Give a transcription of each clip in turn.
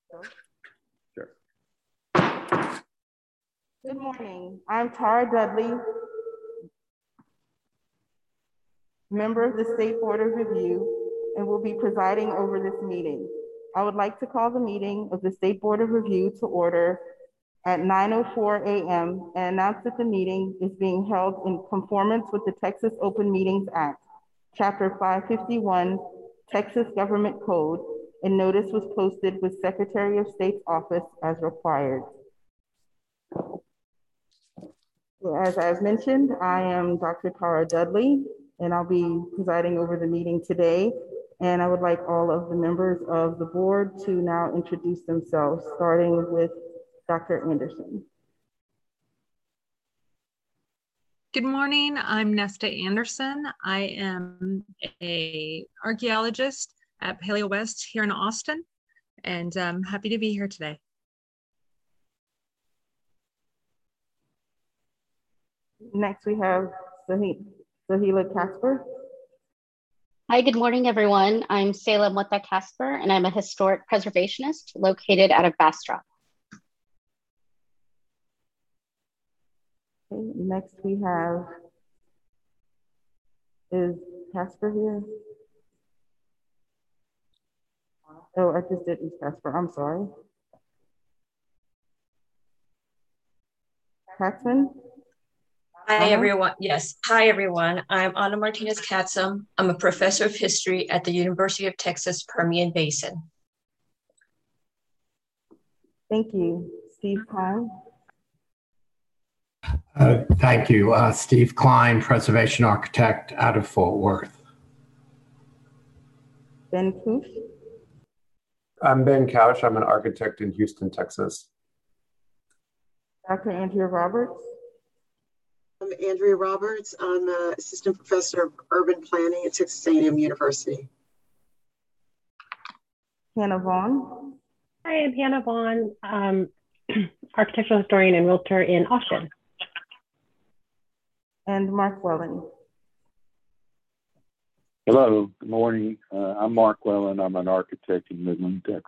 Sure. Good morning. I'm Tara Dudley, member of the State Board of Review, and will be presiding over this meeting. I would like to call the meeting of the State Board of Review to order at 9:04 a.m. and announce that the meeting is being held in conformance with the Texas Open Meetings Act, Chapter 551, Texas Government Code, and notice was posted with Secretary of State's office as required. As I've mentioned, I am Dr. Tara Dudley, and I'll be presiding over the meeting today. And I would like all of the members of the board to now introduce themselves, starting with Dr. Anderson. Good morning, I'm Nesta Anderson. I am an archaeologist at Paleo West here in Austin, and I'm happy to be here today. Next, we have Sahila Casper. Hi, good morning, everyone. I'm Selah Mutta Casper, and I'm a historic preservationist located out of Bastrop. Okay, next we have, is Casper here? Oh, I just did East Casper, I'm sorry. Katzman? Hi, everyone. Yes. Hi, everyone. I'm Ana Martinez Katzum. I'm a professor of history at the University of Texas Permian Basin. Thank you. Steve Klein. Thank you. Steve Klein, preservation architect out of Fort Worth. Ben Koosh. I'm Ben Couch. I'm an architect in Houston, Texas. Dr. Andrea Roberts. I'm Andrea Roberts. I'm an assistant professor of urban planning at Texas A&M University. Hannah Vaughn. Hi, I'm Hannah Vaughn, architectural historian and realtor in Austin. And Mark Wellen. Hello, good morning. I'm Mark Wellen. I'm an architect in Midland, Texas.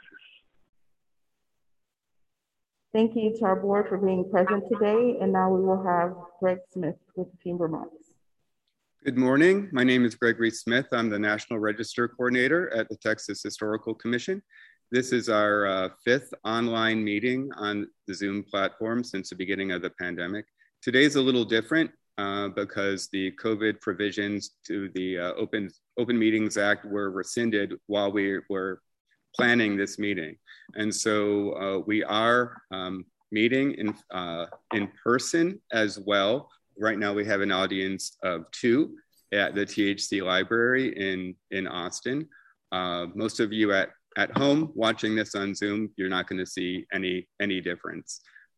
Thank you to our board for being present today. And now we will have Greg Smith with a few remarks. Good morning. My name is Gregory Smith. I'm the National Register Coordinator at the Texas Historical Commission. This is our fifth online meeting on the Zoom platform since the beginning of the pandemic. Today's a little different because the COVID provisions to the Open Meetings Act were rescinded while we were planning this meeting. And so we are meeting in person as well. Right now we have an audience of 2 at the THC library in Austin. Most of you at home watching this on Zoom, you're not going to see any difference.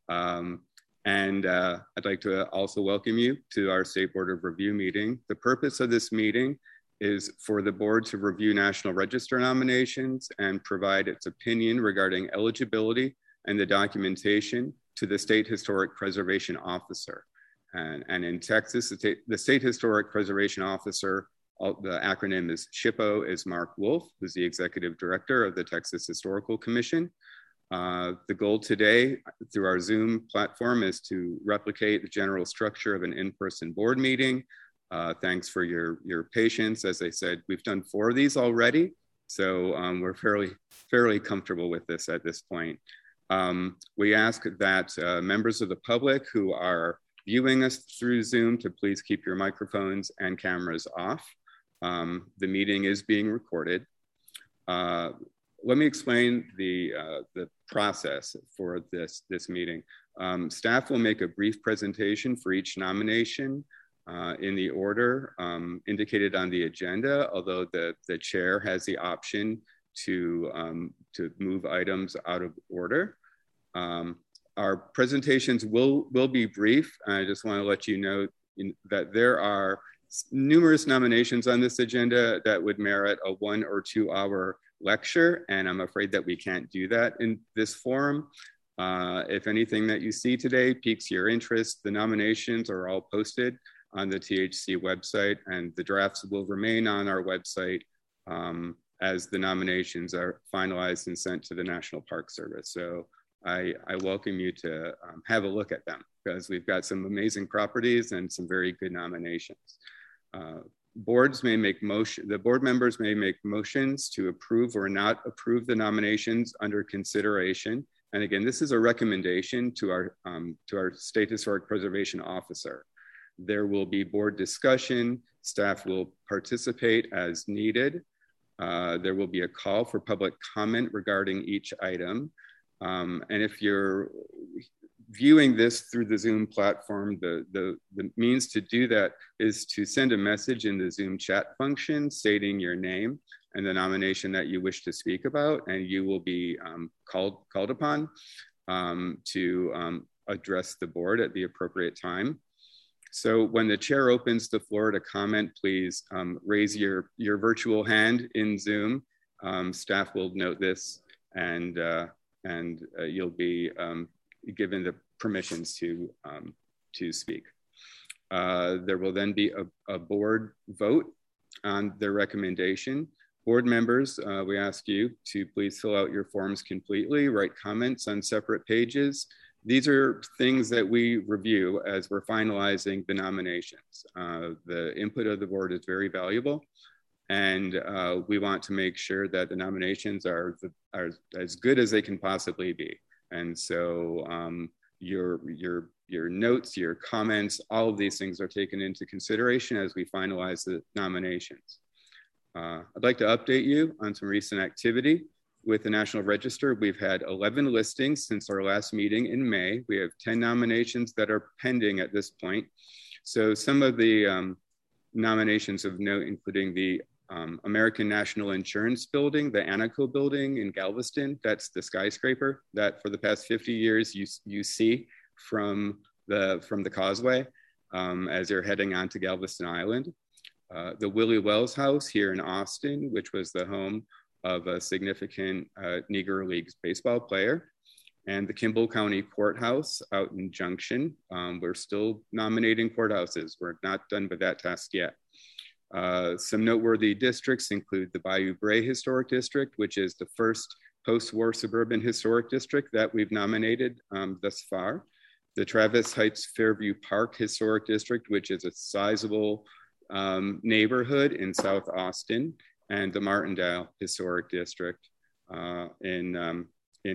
And I'd like to also welcome you to our State Board of Review meeting. The purpose of this meeting is for the board to review National Register nominations and provide its opinion regarding eligibility and the documentation to the State Historic Preservation Officer. And in Texas, the State Historic Preservation Officer, the acronym is SHPO, is Mark Wolf, who's the Executive Director of the Texas Historical Commission. The goal today through our Zoom platform is to replicate the general structure of an in-person board meeting. Thanks for your patience. As I said, we've done 4 of these already, so we're fairly comfortable with this at this point. We ask that members of the public who are viewing us through Zoom to please keep your microphones and cameras off. The meeting is being recorded. Let me explain the process for this meeting. Staff will make a brief presentation for each nomination in the order indicated on the agenda, although the chair has the option to move items out of order. Our presentations will be brief. I just want to let you know that there are numerous nominations on this agenda that would merit a 1 or 2 hour lecture, and I'm afraid that we can't do that in this forum. If anything that you see today piques your interest, the nominations are all posted on the THC website, and the drafts will remain on our website as the nominations are finalized and sent to the National Park Service. So I welcome you to have a look at them, because we've got some amazing properties and some very good nominations. The board members may make motions to approve or not approve the nominations under consideration. And again, this is a recommendation to our State Historic Preservation Officer. There will be board discussion. Staff will participate as needed. There will be a call for public comment regarding each item. And if you're viewing this through the Zoom platform, the means to do that is to send a message in the Zoom chat function stating your name and the nomination that you wish to speak about, and you will be called upon to address the board at the appropriate time. So when the chair opens the floor to comment, please raise your virtual hand in Zoom. Staff will note this, and you'll be given the permissions to speak. There will then be a board vote on the recommendation. Board members, we ask you to please fill out your forms completely, write comments on separate pages. These are things that we review as we're finalizing the nominations. The input of the board is very valuable, and we want to make sure that the nominations are as good as they can possibly be. And so your notes, your comments, all of these things are taken into consideration as we finalize the nominations. I'd like to update you on some recent activity. With the National Register, we've had 11 listings since our last meeting in May. We have 10 nominations that are pending at this point. So some of the nominations of note, including the American National Insurance Building, the Anaco Building in Galveston. That's the skyscraper that for the past 50 years you see from the causeway as you're heading onto Galveston Island. The Willie Wells House here in Austin, which was the home of a significant Negro Leagues baseball player, and the Kimball County Courthouse out in Junction. We're still nominating courthouses. We're not done with that task yet. Some noteworthy districts include the Bayou Bray Historic District, which is the first post-war suburban historic district that we've nominated thus far. The Travis Heights Fairview Park Historic District, which is a sizable neighborhood in South Austin, and the Martindale Historic District in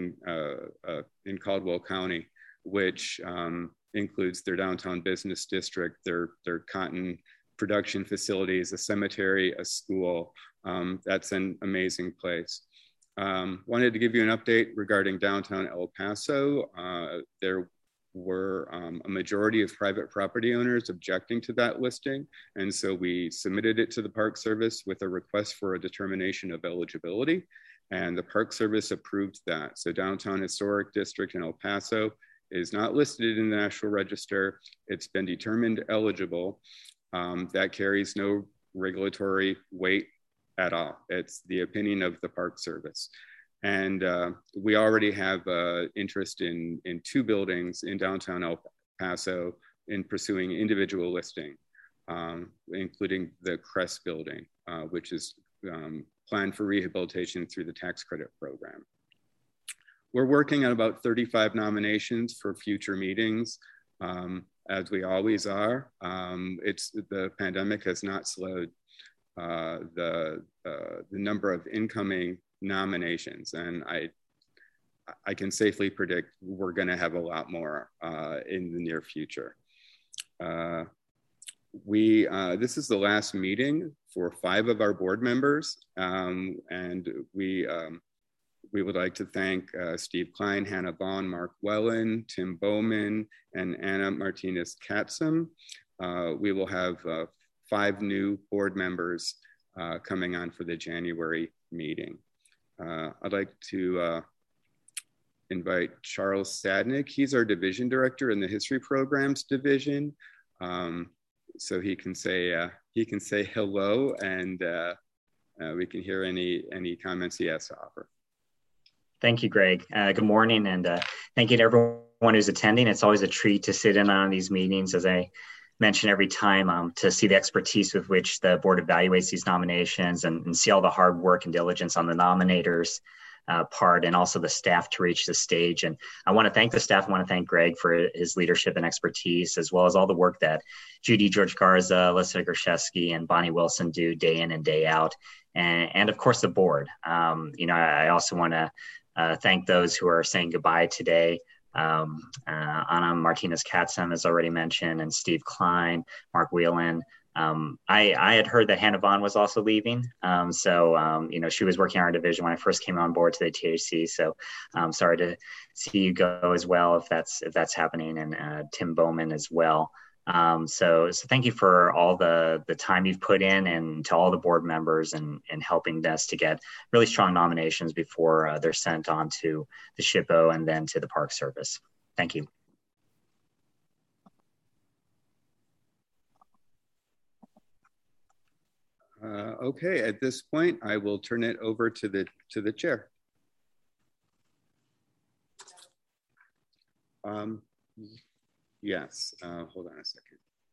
Caldwell County, which includes their downtown business district, their cotton production facilities, a cemetery, a school. That's an amazing place. Wanted to give you an update regarding downtown El Paso. There were a majority of private property owners objecting to that listing. And so we submitted it to the Park Service with a request for a determination of eligibility. And the Park Service approved that. So Downtown Historic District in El Paso is not listed in the National Register. It's been determined eligible. That carries no regulatory weight at all. It's the opinion of the Park Service. And we already have interest in 2 buildings in downtown El Paso in pursuing individual listing, including the Crest building, which is planned for rehabilitation through the tax credit program. We're working on about 35 nominations for future meetings, as we always are. The pandemic has not slowed the number of incoming nominations, and I can safely predict we're going to have a lot more in the near future. This is the last meeting for 5 of our board members, and we would like to thank Steve Klein, Hannah Vaughn, Mark Wellen, Tim Bowman, and Anna Martinez-Katzum. We will have 5 new board members coming on for the January meeting. I'd like to invite Charles Sadnick. He's our division director in the history programs division. So he can say hello, and we can hear any comments he has to offer. Thank you, Greg. Good morning, and thank you to everyone who's attending. It's always a treat to sit in on these meetings as I mention every time to see the expertise with which the board evaluates these nominations and see all the hard work and diligence on the nominators' part, and also the staff to reach this stage. And I want to thank the staff. I want to thank Greg for his leadership and expertise, as well as all the work that Judy George Garza, Alyssa Gershevsky, and Bonnie Wilson do day in and day out. And of course, the board. I also want to thank those who are saying goodbye today. Ana Martinez Katzem, as already mentioned, and Steve Klein, Mark Whelan. I had heard that Hannah Vaughn was also leaving. She was working in our division when I first came on board to the THC. So I'm sorry to see you go as well, if that's happening, and Tim Bowman as well. So thank you for all the time you've put in, and to all the board members and helping us to get really strong nominations before they're sent on to the SHPO and then to the Park Service. Thank you. Okay, at this point, I will turn it over to the chair. Yes, hold on a second.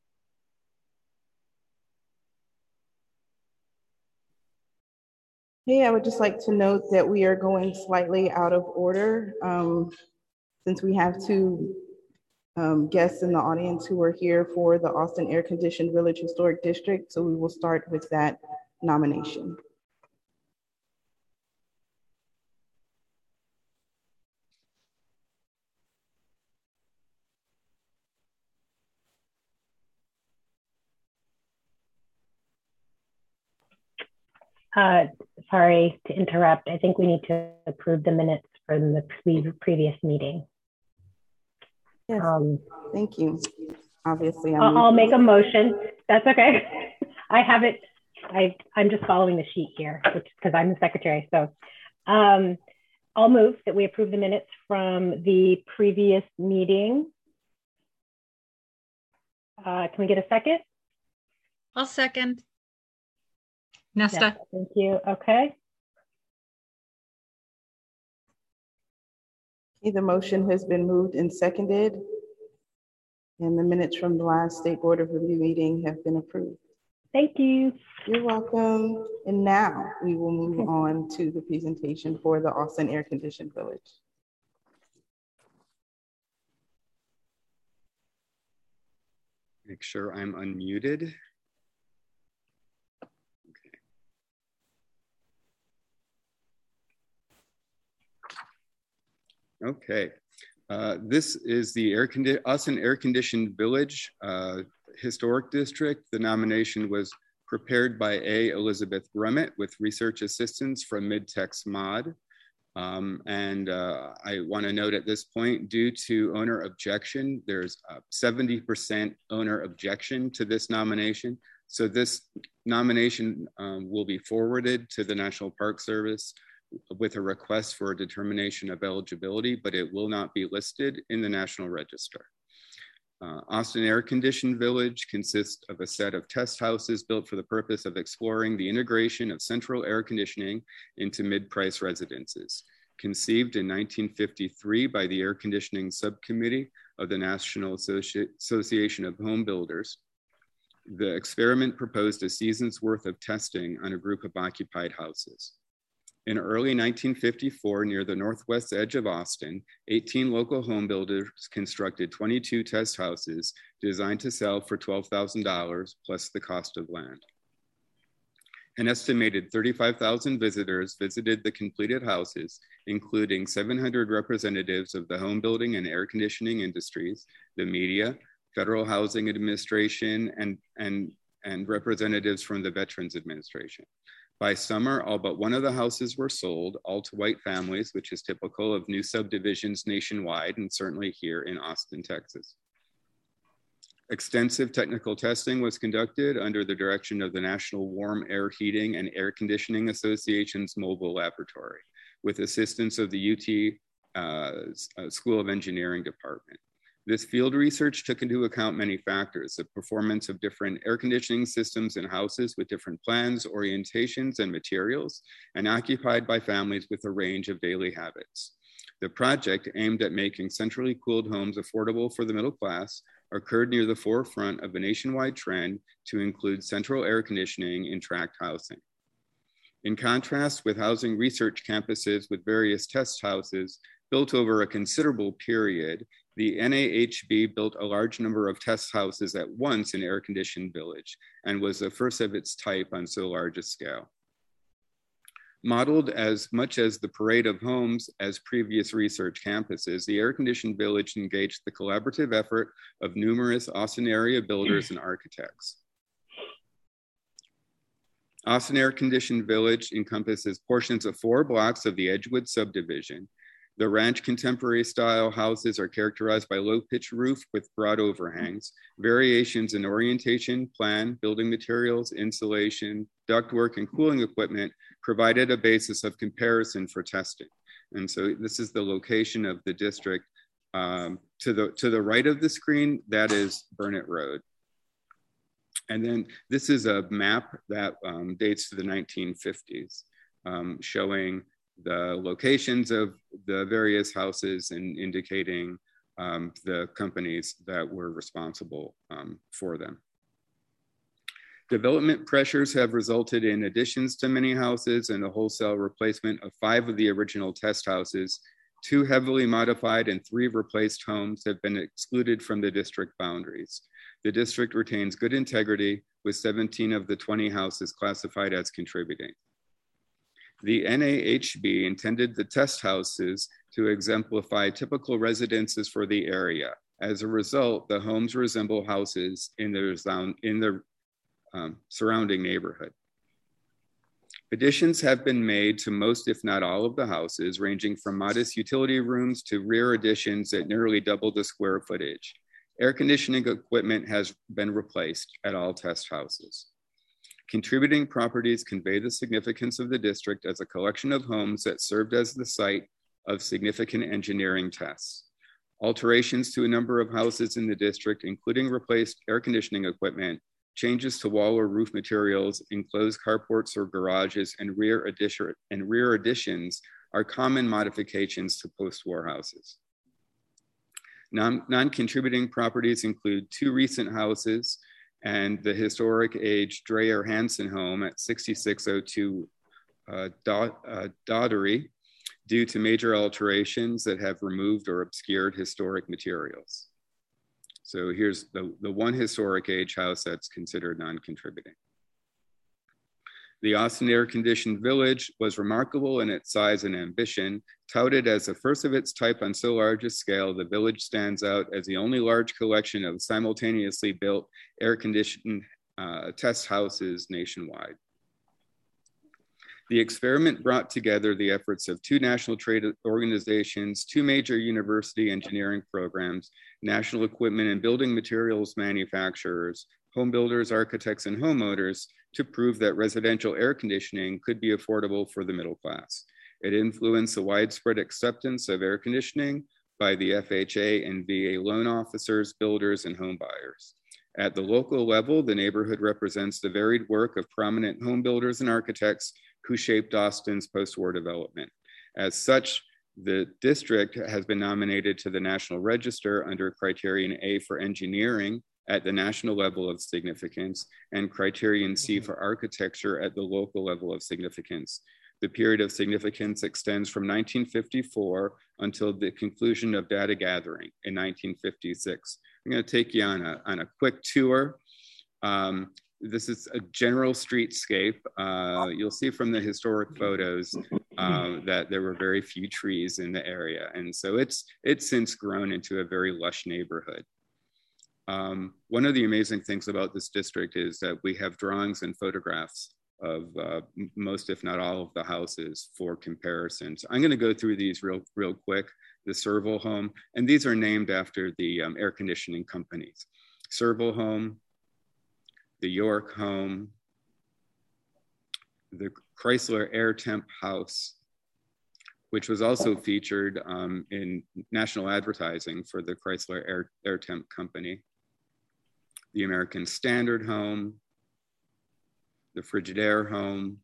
Hey, I would just like to note that we are going slightly out of order since we have two guests in the audience who are here for the Austin Air Conditioned Village Historic District. So we will start with that nomination. Sorry to interrupt. I think we need to approve the minutes from the previous meeting. Yes, thank you. Obviously, I'll make a motion. That's okay. I have it. I'm just following the sheet here, because I'm the secretary. So I'll move that we approve the minutes from the previous meeting. Can we get a second? I'll second. Nesta. Yes, thank you. Okay. The motion has been moved and seconded, and the minutes from the last State Board of Review meeting have been approved. Thank you. You're welcome. And now we will move on to the presentation for the Austin Air Conditioned Village. Make sure I'm unmuted. Okay, this is the Austin Air Conditioned Village Historic District. The nomination was prepared by Elizabeth Brummett with research assistance from Midtex Mod. I want to note at this point, due to owner objection, there's a 70% owner objection to this nomination. So this nomination will be forwarded to the National Park Service with a request for a determination of eligibility, but it will not be listed in the National Register. Austin Air Conditioned Village consists of a set of test houses built for the purpose of exploring the integration of central air conditioning into mid-price residences. Conceived in 1953 by the Air Conditioning Subcommittee of the National Association of Home Builders, the experiment proposed a season's worth of testing on a group of occupied houses. In early 1954, near the northwest edge of Austin, 18 local home builders constructed 22 test houses designed to sell for $12,000 plus the cost of land. An estimated 35,000 visitors visited the completed houses, including 700 representatives of the home building and air conditioning industries, the media, Federal Housing Administration, and representatives from the Veterans Administration. By summer, all but one of the houses were sold, all to white families, which is typical of new subdivisions nationwide and certainly here in Austin, Texas. Extensive technical testing was conducted under the direction of the National Warm Air Heating and Air Conditioning Association's mobile laboratory, with assistance of the UT School of Engineering Department. This field research took into account many factors: the performance of different air conditioning systems in houses with different plans, orientations, and materials, and occupied by families with a range of daily habits. The project aimed at making centrally cooled homes affordable for the middle class, occurred near the forefront of a nationwide trend to include central air conditioning in tract housing. In contrast with housing research campuses with various test houses built over a considerable period, the NAHB built a large number of test houses at once in air-conditioned village and was the first of its type on so large a scale. Modeled as much as the parade of homes as previous research campuses, the air-conditioned village engaged the collaborative effort of numerous Austin area builders and architects. Austin Air-Conditioned Village encompasses portions of 4 blocks of the Edgewood subdivision. The ranch contemporary style houses are characterized by low pitch roof with broad overhangs. Variations in orientation, plan, building materials, insulation, ductwork, and cooling equipment provided a basis of comparison for testing. And so this is the location of the district. To the right of the screen, that is Burnett Road. And then this is a map that dates to the 1950s, showing the locations of the various houses and indicating the companies that were responsible for them. Development pressures have resulted in additions to many houses and a wholesale replacement of 5 of the original test houses. 2 heavily modified and 3 replaced homes have been excluded from the district boundaries. The district retains good integrity with 17 of the 20 houses classified as contributing. The NAHB intended the test houses to exemplify typical residences for the area. As a result, the homes resemble houses in the surrounding neighborhood. Additions have been made to most, if not all, of the houses, ranging from modest utility rooms to rear additions that nearly double the square footage. Air conditioning equipment has been replaced at all test houses. Contributing properties convey the significance of the district as a collection of homes that served as the site of significant engineering tests. Alterations to a number of houses in the district, including replaced air conditioning equipment, changes to wall or roof materials, enclosed carports or garages, and rear additions are common modifications to post-war houses. Non-contributing properties include 2 recent houses and the historic age Dreyer Hansen home at 6602 Daughtery due to major alterations that have removed or obscured historic materials. So here's the one historic age house that's considered non-contributing. The Austin Air-Conditioned Village was remarkable in its size and ambition. Touted as the first of its type on so large a scale, the village stands out as the only large collection of simultaneously built air-conditioned test houses nationwide. The experiment brought together the efforts of 2 national trade organizations, 2 major university engineering programs, national equipment and building materials manufacturers, home builders, architects, and homeowners to prove that residential air conditioning could be affordable for the middle class. It influenced the widespread acceptance of air conditioning by the FHA and VA loan officers, builders, and home buyers. At the local level, the neighborhood represents the varied work of prominent home builders and architects who shaped Austin's post-war development. As such, the district has been nominated to the National Register under Criterion A for engineering at the national level of significance and Criterion C for architecture at the local level of significance. The period of significance extends from 1954 until the conclusion of data gathering in 1956. I'm going to take you on a quick tour. This is a general streetscape. You'll see from the historic photos that there were very few trees in the area. And so it's since grown into a very lush neighborhood. One of the amazing things about this district is that we have drawings and photographs of most, if not all, of the houses for comparisons. I'm going to go through these real quick. The Serval home, and these are named after the air conditioning companies. Serval home, the York home, the Chrysler Air Temp house, which was also featured in national advertising for the Chrysler Air Temp company, the American Standard home, the Frigidaire home,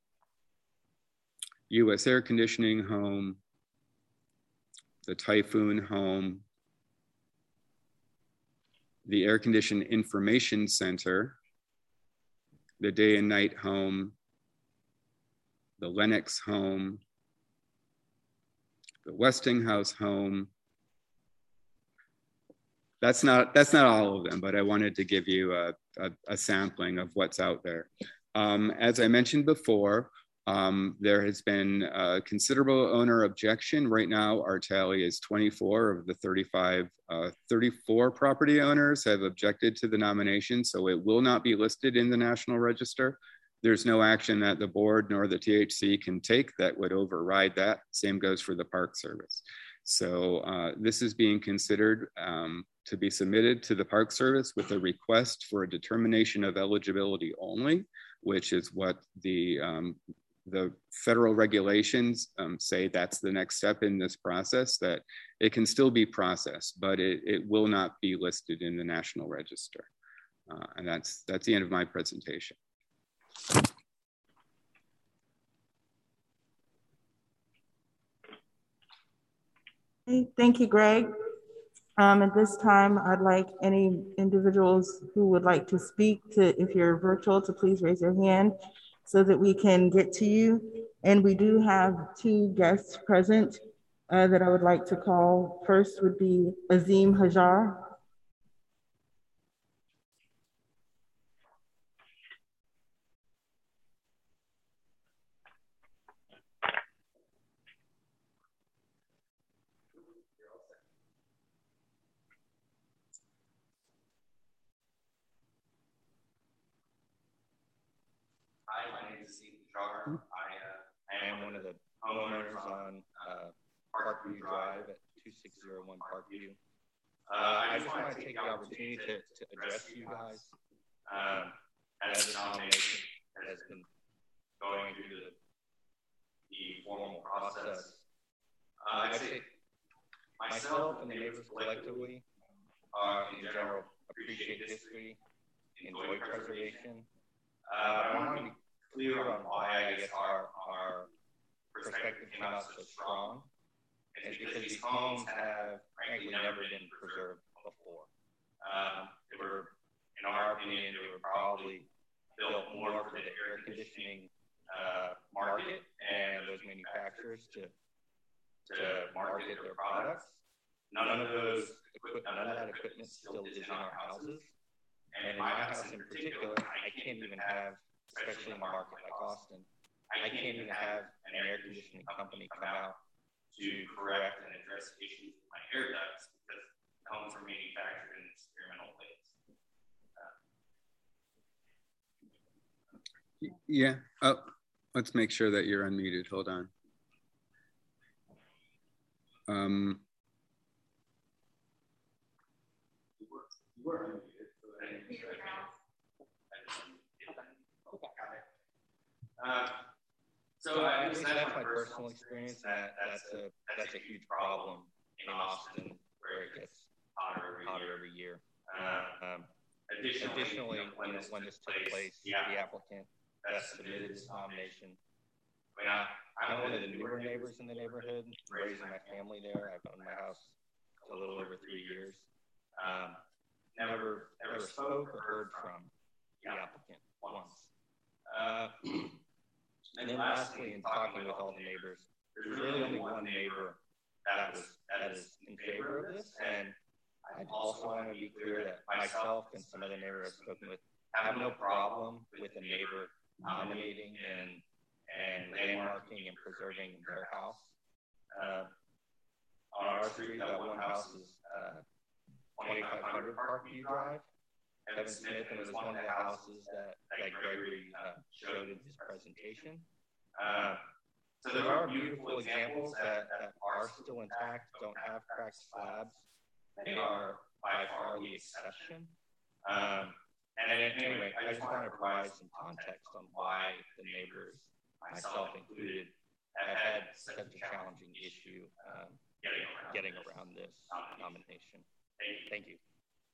US Air Conditioning home, the Typhoon home, the Air Conditioned Information Center, the Day and Night Home, the Lennox Home, the Westinghouse Home. That's not all of them, but I wanted to give you a sampling of what's out there. As I mentioned before, there has been a considerable owner objection. Right now, our tally is 24 of the 34 property owners have objected to the nomination, so it will not be listed in the National Register. There's no action that the board nor the THC can take that would override that. Same goes for the Park Service. So this is being considered to be submitted to the Park Service with a request for a determination of eligibility only, which is what the federal regulations say that's the next step in this process, that it can still be processed, but it will not be listed in the National Register. And that's the end of my presentation. Thank you, Greg. At this time, I'd like any individuals who would like to speak to, if you're virtual, to please raise your hand so that we can get to you. And we do have two guests present that I would like to call. First would be Azim Hajar. Hi, my name is Azim Hajar. I am one of the homeowners on Parkview Drive at 2601 Parkview. I just want to take the opportunity to address you guys as the nomination has been going through the formal process. I'd say myself and the neighbors collectively in general appreciate history, enjoy preservation. I want to be clear on why I guess our perspective came out so strong. And it's because these homes have frankly never been preserved before. They were, in our opinion, they were probably built more for the air conditioning market and those manufacturers to market their products. None of that equipment still is in our houses. And in my house in particular, I can't even have, especially in a market like Austin, I can't even have an air conditioning company come out to correct and address issues with my air ducts because homes are manufactured in experimental ways. Yeah. Oh, let's make sure that you're unmuted. Hold on. You were unmuted. So I guess that's my personal experience. That's a huge problem in Austin, where it gets hotter every year. Additionally, when this took place, the applicant that submitted this nomination. I'm one of the newer neighbors in the neighborhood, raising my family there. I've owned my house a little over 3 years. Never spoke or heard from the applicant once. And then lastly, in talking with all the neighbors, there's really only one neighbor that is in favor of this. And I also want to be clear that myself and some other neighbors I've spoken with have no problem with a neighbor nominating and landmarking and preserving their house. On our street, that one house is 2500 Parkview Drive. Kevin Smith, and it was one of the houses that Gregory showed in his presentation. So there are beautiful examples that are still intact, don't have cracked slabs. They are by far the exception. And anyway, I just want to provide some context on why the neighbors, myself included, have had such a challenging issue getting around this nomination. Thank you.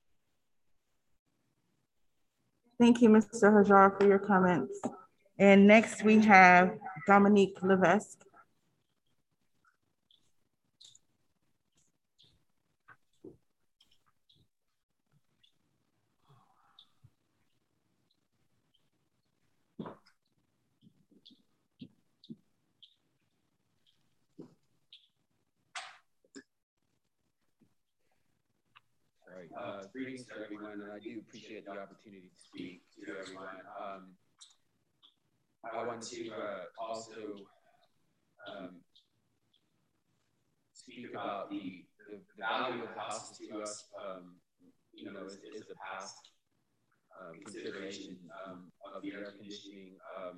Thank you, Mr. Hajar, for your comments. And next we have Dominique Levesque. Greetings to everyone, and I do appreciate the opportunity to speak to everyone. I want to also speak about the value of the houses to us, is a past consideration of the air conditioning.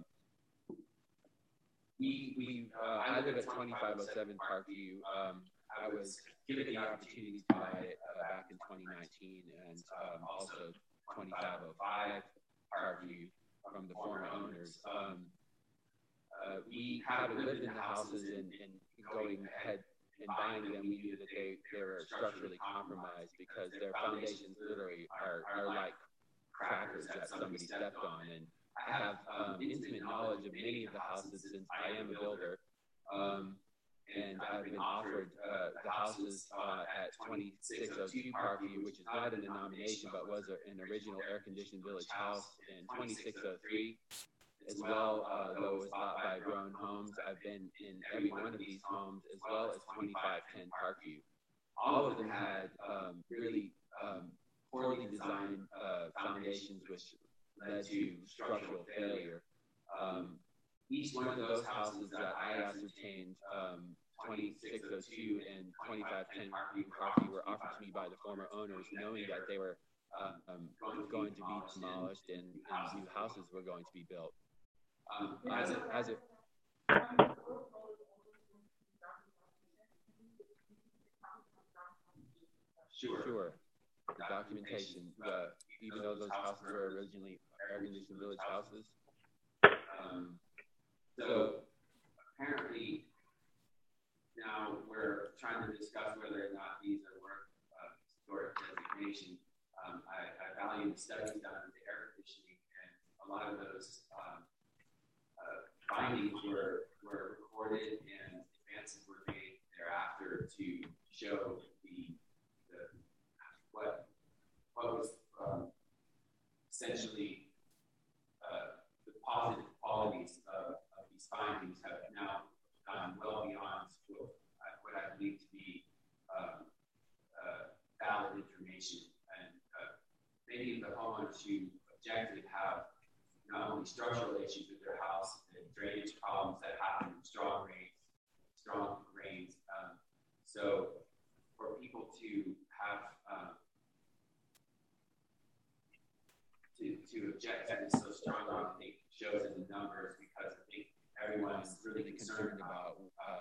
I live at 2507 Parkview. I was given the opportunity to buy it back in 2019, and also 2505 Parkview from the former owners. We having lived in the houses and going ahead and buying them, we knew that they were structurally compromised because their foundations literally are like crackers that somebody stepped on. And I have intimate knowledge of many of the houses since I am a builder. And I've been offered the houses at 2602 Parkview, which is not a denomination, but was an original air-conditioned village house, and 2603 as well, though it was bought by Grown Homes. I've been in every one of these homes, as well as 2510 Parkview. All of them had really poorly designed foundations, which led to structural failure. Each one of those houses that I ascertained, 2602 and 2510 Parkview, were offered to me by the former owners, knowing that they were going to be demolished and new houses were going to be built. Sure. The documentation, even though those houses were originally air-conditioned village houses. So apparently now we're trying to discuss whether or not these are worth historic designation. I value the studies done with the air conditioning, and a lot of those findings were recorded and advances were made thereafter to show what was essentially the positive qualities of these findings have now gone well beyond what I believe to be valid information. And many of the homeowners who objected have not only structural issues with their house, and drainage problems that happen in strong rains. So for people to have to object to this so strongly, I think shows in the numbers, because I think everyone is really concerned about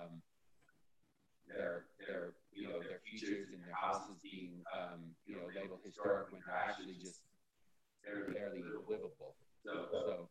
their futures and their houses being labeled historic when they're actually just barely livable. So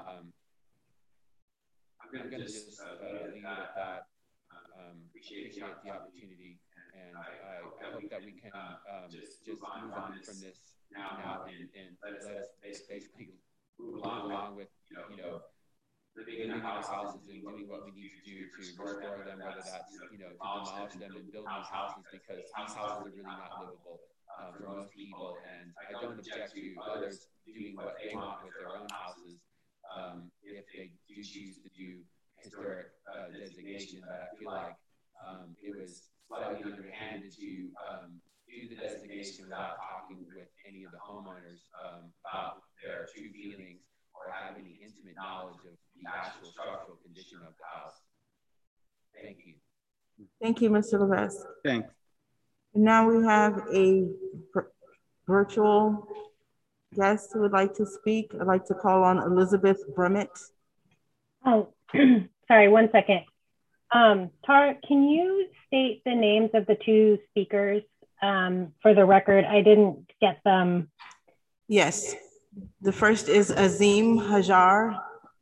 I'm going to just leave it at that. Appreciate the opportunity, and I hope that we can just move on from this now and let us basically move along with living in our houses and doing what we need to do to restore them, whether that's to demolish them and build new houses, because these houses are really not livable for most people. And I don't object to others doing what they want with their own houses if they do choose to do historic designation. But I feel like it was slightly underhanded to do the designation without talking with any of the homeowners about their true feelings or have any intimate knowledge of the actual structural condition of the house. Thank you. Thank you, Mr. Levesque. Thanks. And now we have a virtual guest who would like to speak. I'd like to call on Elizabeth Brummett. Oh, sorry, 1 second. Tara, can you state the names of the two speakers for the record? I didn't get them. Yes. The first is Azim Hajar,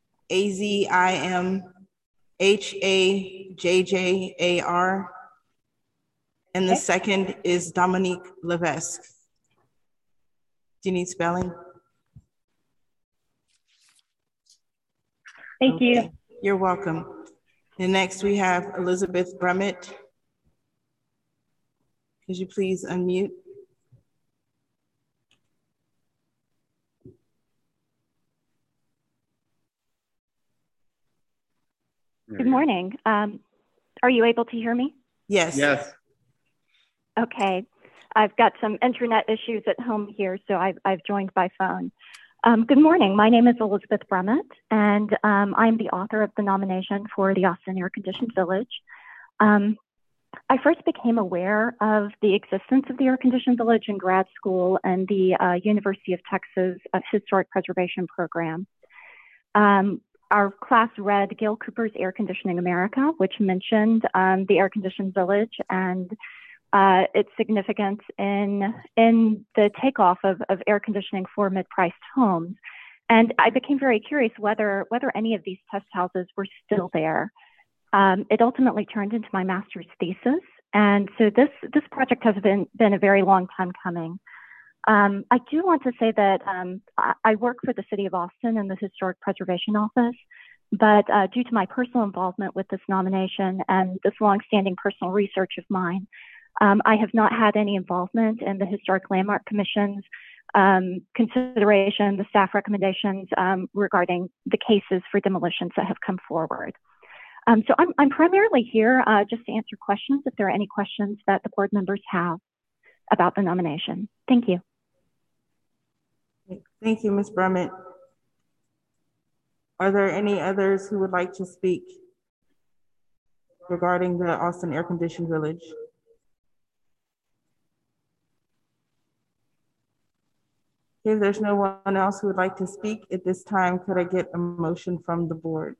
AzimHajjar. And the second is Dominique Levesque. Do you need spelling? Thank you. You're welcome. And next we have Elizabeth Brummett. Could you please unmute? Good morning. Are you able to hear me? Yes. Yes. Okay. I've got some internet issues at home here, so I've joined by phone. Good morning. My name is Elizabeth Brummett, and I'm the author of the nomination for the Austin Air Conditioned Village. I first became aware of the existence of the Air Conditioned Village in grad school and the University of Texas Historic Preservation Program. Our class read Gail Cooper's Air Conditioning America, which mentioned the Air Conditioned Village and its significance in the takeoff of air conditioning for mid-priced homes. And I became very curious whether any of these test houses were still there. It ultimately turned into my master's thesis. And so this project has been a very long time coming. I do want to say that I work for the City of Austin in the Historic Preservation Office, but due to my personal involvement with this nomination and this longstanding personal research of mine, I have not had any involvement in the Historic Landmark Commission's consideration, the staff recommendations regarding the cases for demolitions that have come forward. So I'm primarily here just to answer questions if there are any questions that the board members have about the nomination. Thank you. Thank you, Ms. Brummett. Are there any others who would like to speak regarding the Austin Air Conditioned Village? If there's no one else who would like to speak at this time, could I get a motion from the board?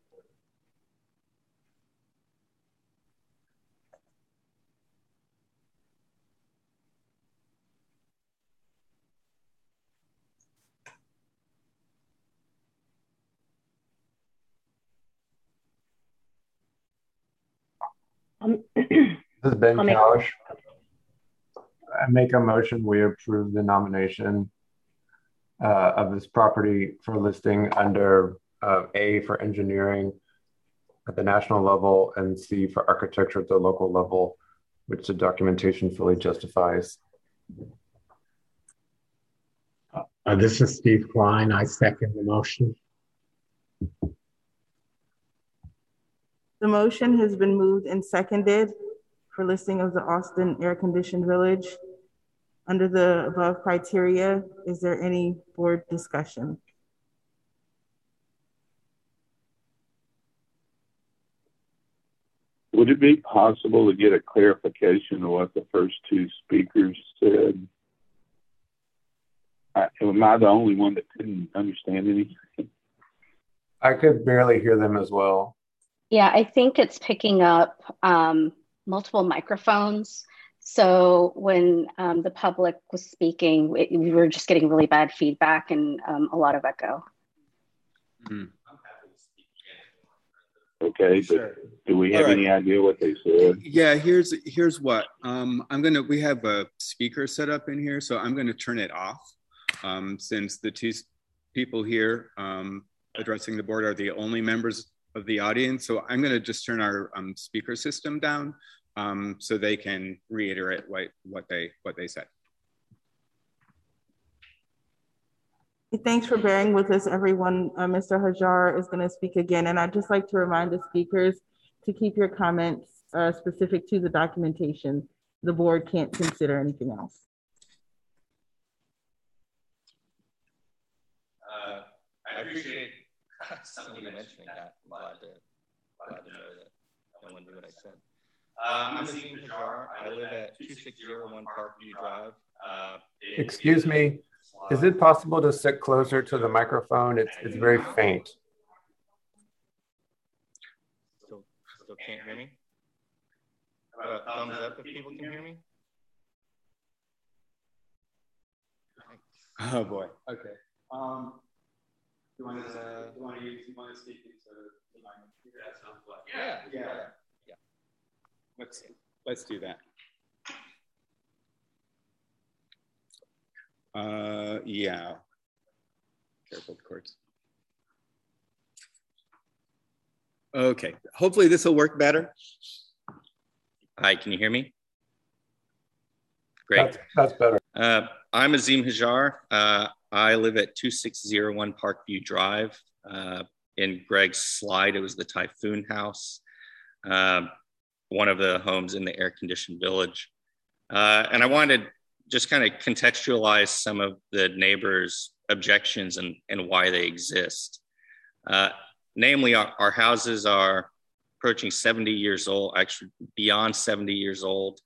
This is Ben Kausch. I make a motion we approve the nomination of this property for listing under A for engineering at the national level and C for architecture at the local level, which the documentation fully justifies. This is Steve Klein. I second the motion. The motion has been moved and seconded for listing of the Austin Air Conditioned Village. Under the above criteria, is there any board discussion? Would it be possible to get a clarification of what the first two speakers said? Am I the only one that couldn't understand anything? I could barely hear them as well. Yeah, I think it's picking up multiple microphones. So when the public was speaking, we were just getting really bad feedback and a lot of echo. Okay, but do we have any idea what they said? Yeah, here's what. We have a speaker set up in here, so I'm gonna turn it off since the two people here addressing the board are the only members of the audience. So I'm gonna just turn our speaker system down so they can reiterate what they said. Thanks for bearing with us, everyone. Mr. Hajar is going to speak again, and I'd just like to remind the speakers to keep your comments specific to the documentation. The board can't consider anything else. I appreciate somebody mentioning that. I'm glad to know that no one knew what I said. I'm Azim Hajar. I live at 2601 Parkview Drive. Excuse me, is it possible to sit closer to the microphone? It's very faint. Still can't hear me? Thumbs up if people can hear me? Oh boy. Okay. Do you want to speak into the mic? That sounds like yeah. Let's do that. Yeah. Careful, of course. Okay. Hopefully this will work better. Hi, can you hear me? Great. That's better. I'm Azim Hajar. I live at 2601 Parkview Drive. In Greg's slide, it was the Typhoon House, one of the homes in the air-conditioned village. And I wanted just kind of contextualize some of the neighbors' objections and why they exist. Namely, our houses are approaching 70 years old, actually beyond 70 years old.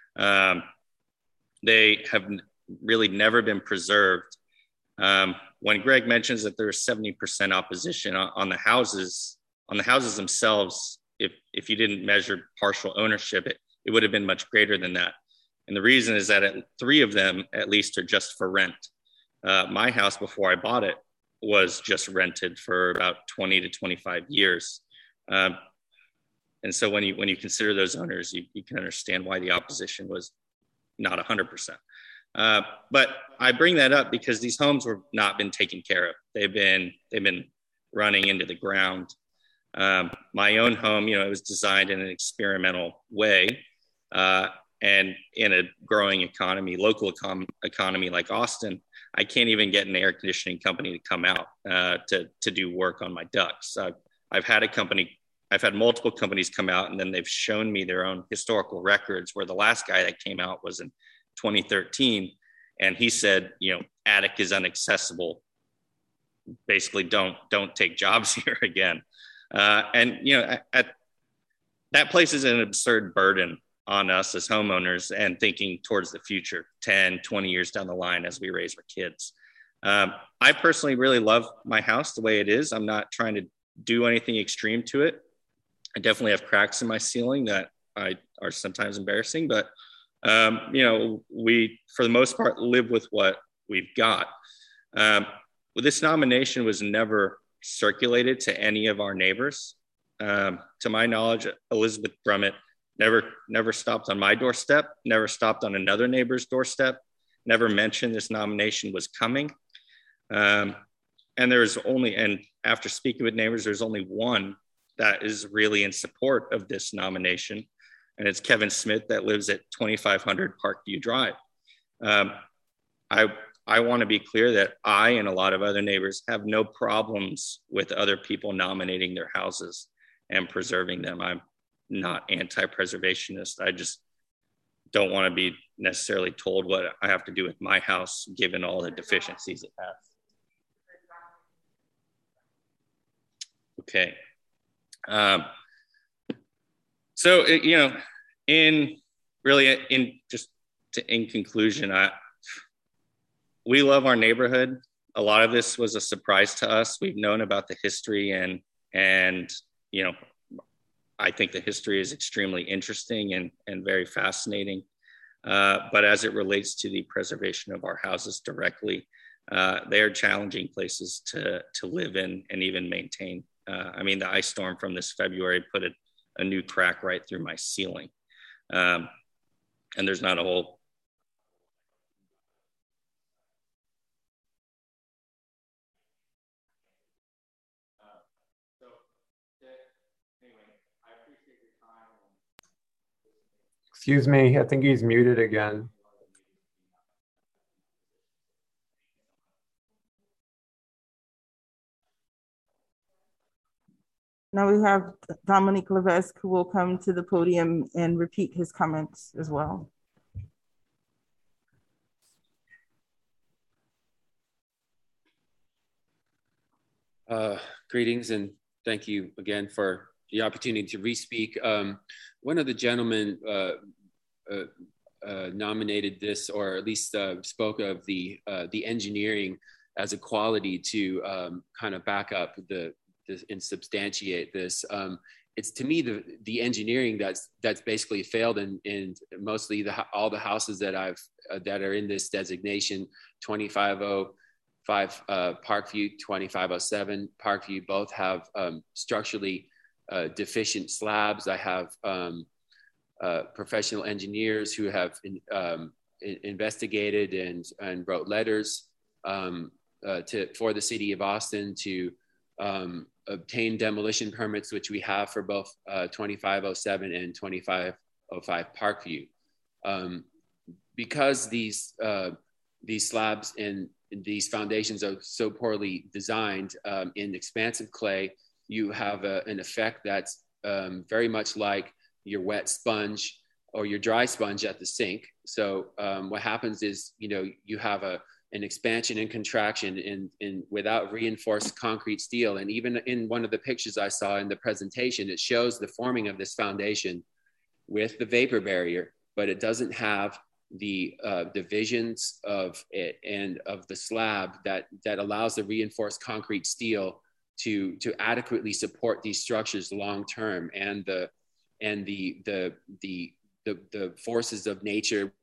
They have really never been preserved. When Greg mentions that there's 70% opposition on the houses themselves, if you didn't measure partial ownership, it would have been much greater than that. And the reason is that 3 of them at least are just for rent. My house before I bought it was just rented for about 20 to 25 years. And so when you consider those owners, you can understand why the opposition was not 100%. But I bring that up because these homes were not been taken care of. They've been running into the ground. My own home, it was designed in an experimental way. And in a growing economy, local economy like Austin, I can't even get an air conditioning company to come out to do work on my ducts. I've had multiple companies come out, and then they've shown me their own historical records, where the last guy that came out was in 2013. And he said, attic is inaccessible. Basically, don't take jobs here again. That places an absurd burden on us as homeowners and thinking towards the future, 10, 20 years down the line as we raise our kids. I personally really love my house the way it is. I'm not trying to do anything extreme to it. I definitely have cracks in my ceiling that are sometimes embarrassing, but we, for the most part, live with what we've got. This nomination was never circulated to any of our neighbors. To my knowledge, Elizabeth Brummett never stopped on my doorstep, never stopped on another neighbor's doorstep, never mentioned this nomination was coming. And after speaking with neighbors, there's only one that is really in support of this nomination. And it's Kevin Smith that lives at 2500 Parkview Drive. I want to be clear that I and a lot of other neighbors have no problems with other people nominating their houses and preserving them. I'm not anti-preservationist. I just don't want to be necessarily told what I have to do with my house, given all the deficiencies it has. Okay. So, in conclusion, we love our neighborhood. A lot of this was a surprise to us. We've known about the history and I think the history is extremely interesting and very fascinating. But as it relates to the preservation of our houses directly, they are challenging places to live in and even maintain. The ice storm from this February put a new crack right through my ceiling. And there's not a whole Excuse me, I think he's muted again. Now we have Dominique Levesque, who will come to the podium and repeat his comments as well. Greetings, and thank you again for the opportunity to re-speak. One of the gentlemen nominated this, or at least spoke of the engineering as a quality to kind of back up and substantiate this. It's, to me, the engineering that's basically failed, and mostly all the houses that are in this designation, 2505 Parkview, 2507 Parkview, both have structurally deficient slabs. I have professional engineers who have investigated and wrote letters for the city of Austin to obtain demolition permits, which we have for both 2507 and 2505 Parkview. Because these slabs and these foundations are so poorly designed in expansive clay, you have an effect that's very much like your wet sponge or your dry sponge at the sink. So what happens is, you have an expansion and contraction in without reinforced concrete steel. And even in one of the pictures I saw in the presentation, it shows the forming of this foundation with the vapor barrier, but it doesn't have the divisions of it and of the slab that allows the reinforced concrete steel to adequately support these structures long term, and the forces of nature.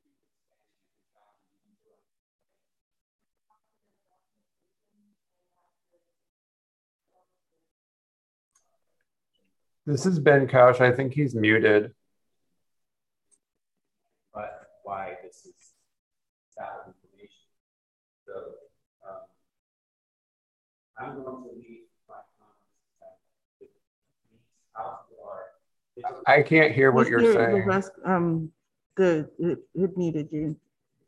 This is Ben Kausch. I think he's muted. But why this is valid information. So I'm going to leave my comments. I can't hear what you're saying. It muted you.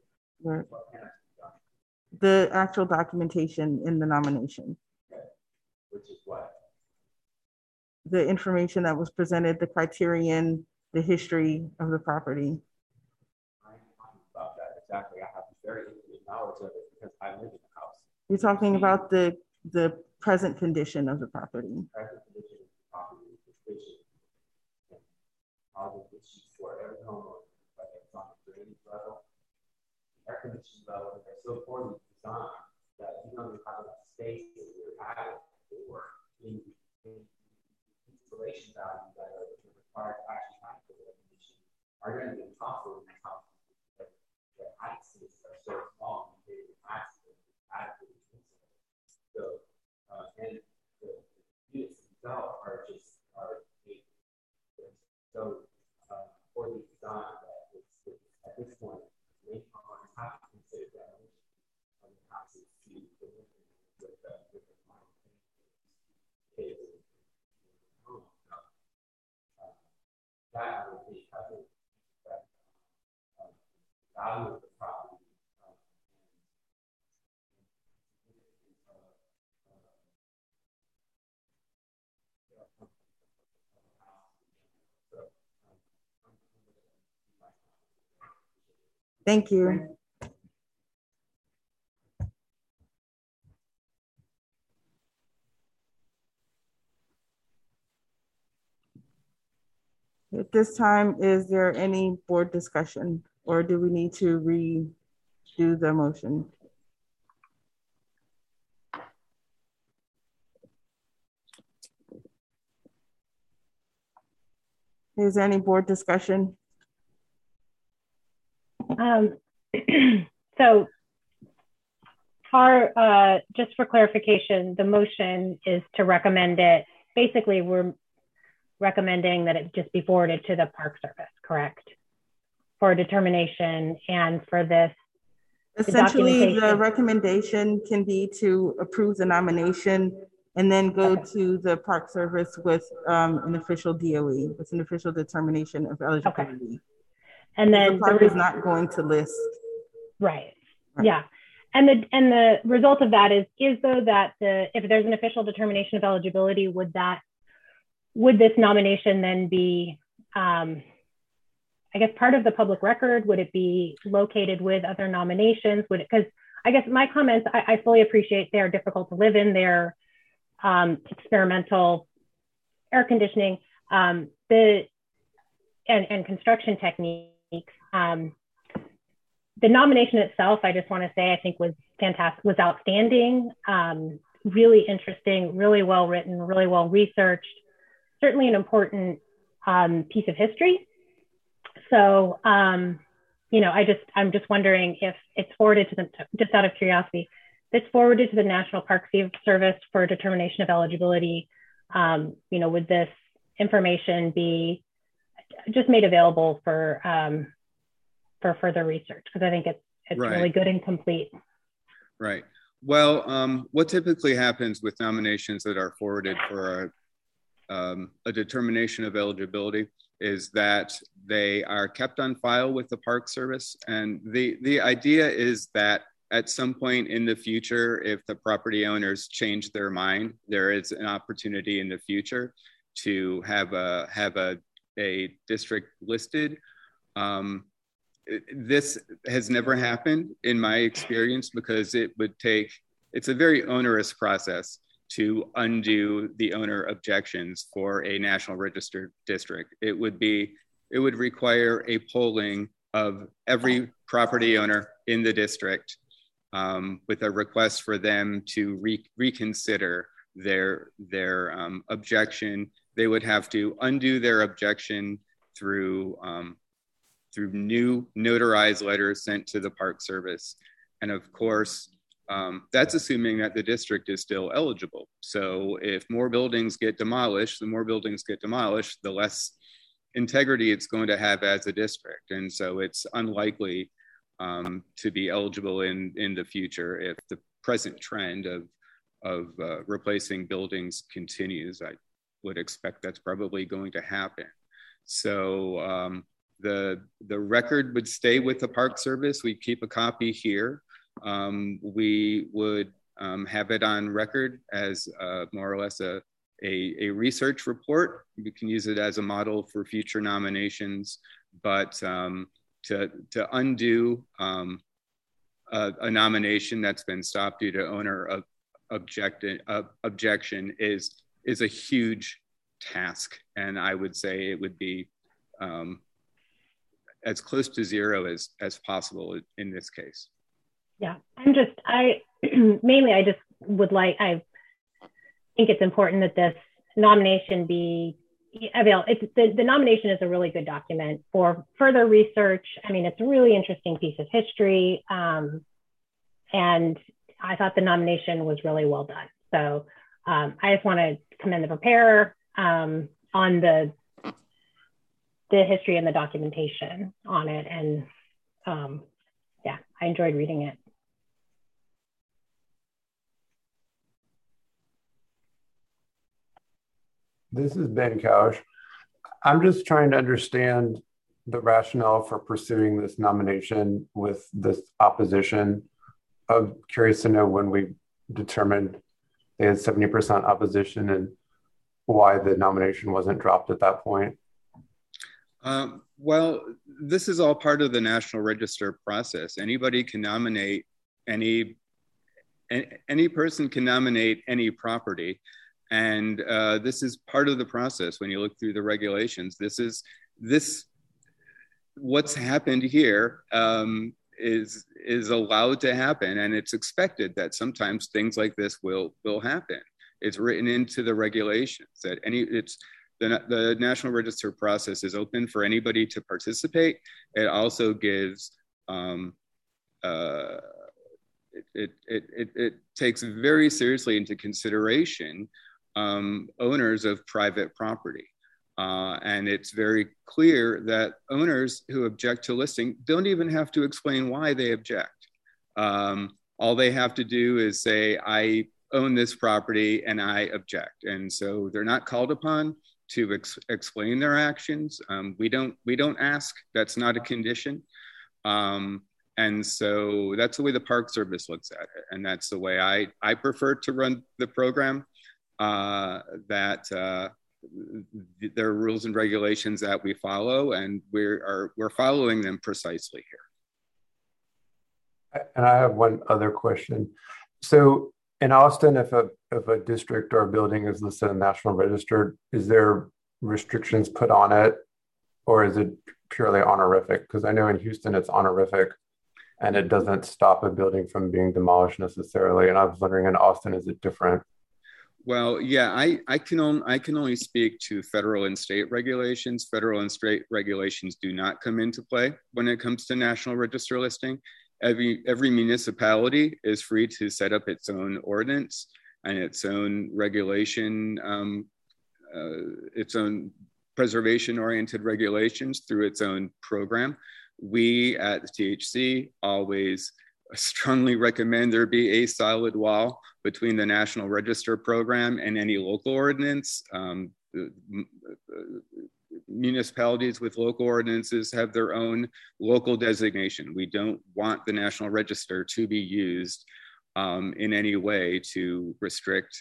The actual documentation in the nomination. Which is what? The information that was presented, the criterion, the history of the property. I'm talking about that exactly. I have very intimate knowledge of it because I live in the house. You're talking about the present condition of the property. Present condition of the property is sufficient. All the issues for every homeowner, whether it's on the drainage level, air conditioning level, they're so poorly designed that you don't have enough space in your attic or in installation values that are required to actually have the air conditioning are going to be impossible in the house. The access are so small and they access adequately. So and the units themselves are so poorly designed that it's at this point many homeowners have to consider demolition of the houses to live with the minor kids. That would be value of the property. Thank you. At this time, is there any board discussion, or do we need to redo the motion? Is there any board discussion? So our, just for clarification, the motion is to recommend it. Basically, we're recommending that it just be forwarded to the Park Service, correct? For determination and for this. Essentially, the recommendation can be to approve the nomination and then go to the Park Service with an official DOE, with an official determination of eligibility. Okay. And then the park is not going to list. Right. Yeah. And the result of that is though that if there's an official determination of eligibility, would this nomination then be, I guess, part of the public record? Would it be located with other nominations? Would it, because I guess my comments, I fully appreciate they're difficult to live in. They're experimental air conditioning, and construction techniques. The nomination itself, I just want to say, I think was fantastic, was outstanding, really interesting, really well written, really well researched, certainly an important piece of history. So, you know, I'm just wondering if it's forwarded to the, just out of curiosity, if it's forwarded to the National Park Service for determination of eligibility, you know, would this information be just made available for further research? Because I think it's right. Really good and complete. Right. Well, what typically happens with nominations that are forwarded for a determination of eligibility is that they are kept on file with the Park Service. And the idea is that at some point in the future, if the property owners change their mind, there is an opportunity in the future to have a district listed This has never happened in my experience because it's a very onerous process to undo the owner objections for a National Register district. It would require a polling of every property owner in the district with a request for them to reconsider their objection. They would have to undo their objection through new notarized letters sent to the Park Service. And of course, that's assuming that the district is still eligible. So if more buildings get demolished, the less integrity it's going to have as a district. And so it's unlikely to be eligible in the future if the present trend of replacing buildings continues. I would expect that's probably going to happen. So the record would stay with the Park Service. We keep a copy here. We would have it on record as more or less a research report. We can use it as a model for future nominations, but to undo a nomination that's been stopped due to owner objection is a huge task. And I would say it would be as close to zero as possible in this case. Yeah, I think it's important that this nomination be available. The nomination is a really good document for further research. I mean, it's a really interesting piece of history. And I thought the nomination was really well done. So I just want to commend the preparer on the history and the documentation on it. And yeah, I enjoyed reading it. This is Ben Kausch. I'm just trying to understand the rationale for pursuing this nomination with this opposition. I'm curious to know when we determined they had 70% opposition and why the nomination wasn't dropped at that point. Well, this is all part of the National Register process. Anybody can nominate any person can nominate any property. And this is part of the process. When you look through the regulations, what's happened here is allowed to happen, and it's expected that sometimes things like this will happen. It's written into the regulations that the National Register process is open for anybody to participate. It also gives it takes very seriously into consideration owners of private property. And it's very clear that owners who object to listing don't even have to explain why they object. All they have to do is say, I own this property and I object. And so they're not called upon to explain their actions. We don't ask, that's not a condition. And so that's the way the Park Service looks at it. And that's the way I prefer to run the program, that there are rules and regulations that we follow, and we're following them precisely here. And I have one other question. So in Austin, if a district or a building is listed in the National Register, is there restrictions put on it, or is it purely honorific? Because I know in Houston it's honorific, and it doesn't stop a building from being demolished necessarily. And I was wondering, in Austin, is it different? Well, yeah, I can only speak to federal and state regulations. Federal and state regulations do not come into play when it comes to National Register listing. Every municipality is free to set up its own ordinance and its own regulation, its own preservation-oriented regulations through its own program. We at the THC always strongly recommend there be a solid wall between the National Register program and any local ordinance. Municipalities with local ordinances have their own local designation. We don't want the National Register to be used in any way to restrict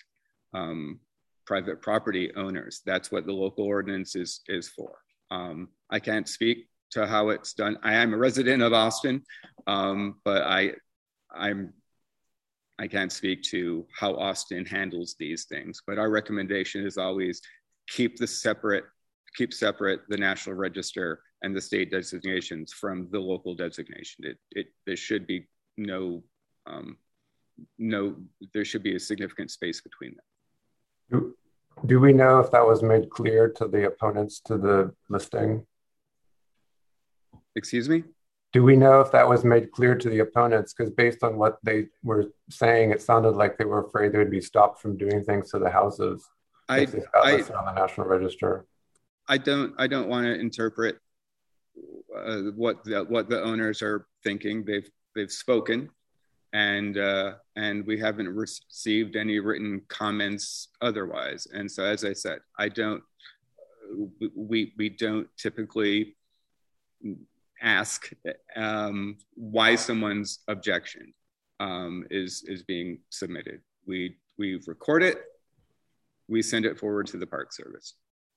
private property owners. That's what the local ordinance is for. I can't speak to how it's done. I am a resident of Austin, but I can't speak to how Austin handles these things. But our recommendation is always keep separate the National Register and the state designations from the local designation. There should be there should be a significant space between them. Do we know if that was made clear to the opponents to the listing? Excuse me? Do we know if that was made clear to the opponents? Because based on what they were saying, it sounded like they were afraid they would be stopped from doing things to the houses if they got listed on the National Register. I don't want to interpret what the owners are thinking. They've spoken, and we haven't received any written comments otherwise. And so, as I said, we don't typically ask why someone's objection is being submitted. We record it, we send it forward to the Park Service.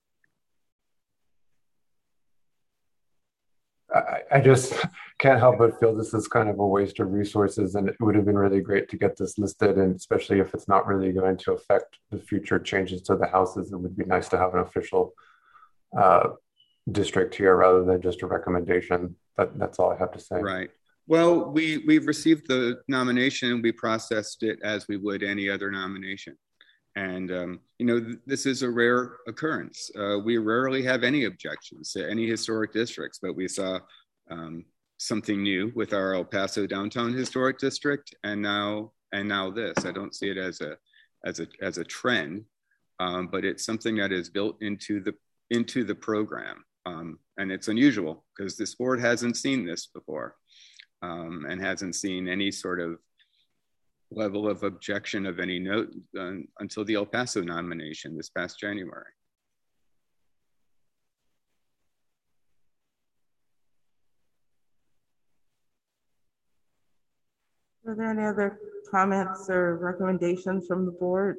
I just can't help but feel this is kind of a waste of resources, and it would have been really great to get this listed, and especially if it's not really going to affect the future changes to the houses, it would be nice to have an official district here rather than just a recommendation. That's all I have to say. Right. Well, we've received the nomination. We processed it as we would any other nomination. And, this is a rare occurrence. We rarely have any objections to any historic districts, but we saw something new with our El Paso Downtown Historic District, and now this. I don't see it as a trend, but it's something that is built into the program. And it's unusual because this board hasn't seen this before and hasn't seen any sort of level of objection of any note until the El Paso nomination this past January. Are there any other comments or recommendations from the board?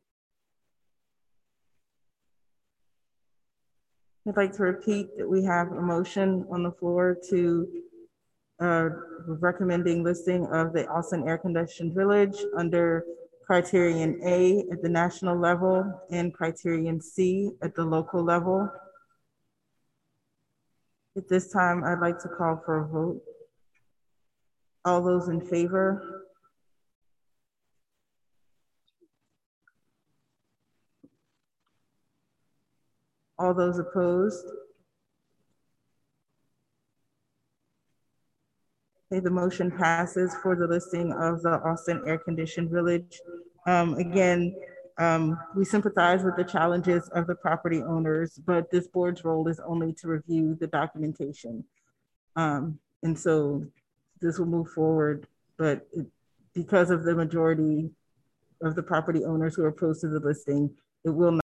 I'd like to repeat that we have a motion on the floor to recommending listing of the Austin Air Conditioned Village under Criterion A at the national level and Criterion C at the local level. At this time, I'd like to call for a vote. All those in favor? All those opposed? Okay, the motion passes for the listing of the Austin Air Conditioned Village. Again, we sympathize with the challenges of the property owners, but this board's role is only to review the documentation. And so this will move forward, but because of the majority of the property owners who are opposed to the listing, it will not